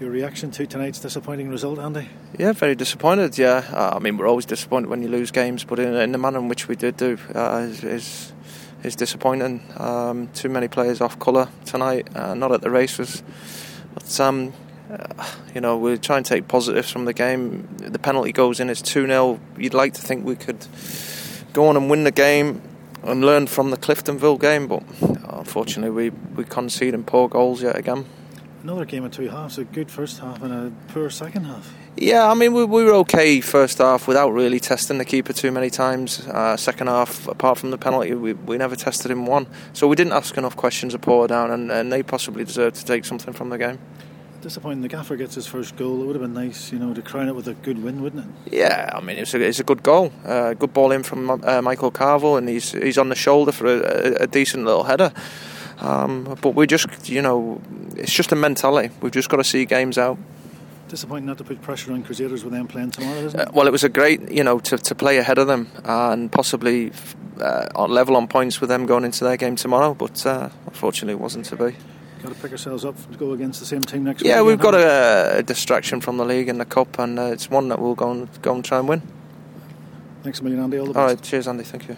Your reaction to tonight's disappointing result, Andy? Yeah, very disappointed. Yeah, I mean, we're always disappointed when you lose games, but in the manner in which we did do is disappointing. Too many players off colour tonight. Not at the races. But we'll try and take positives from the game. The penalty goes in. It's 2-0. You'd like to think we could go on and win the game and learn from the Cliftonville game, but unfortunately we conceded poor goals yet again. Another game of two halves, a good first half and a poor second half. Yeah, I mean, we were okay first half without really testing the keeper too many times. Second half, apart from the penalty, we never tested him one. So we didn't ask enough questions of Portadown, and they possibly deserved to take something from the game. Disappointing the gaffer gets his first goal. It would have been nice, to crown it with a good win, wouldn't it? Yeah, I mean, it's a good goal. Good ball in from Michael Carville, and he's on the shoulder for a decent little header. But we just, it's just a mentality. We've just got to see games out. Disappointing not to put pressure on Crusaders with them playing tomorrow, isn't it? Well, it was a great, to play ahead of them and possibly level on points with them going into their game tomorrow. But unfortunately, it wasn't to be. Got to pick ourselves up to go against the same team next week. Yeah, we've got a distraction from the league and the cup, and it's one that we'll go and try and win. Thanks a million, Andy. All the best. All right, cheers, Andy. Thank you.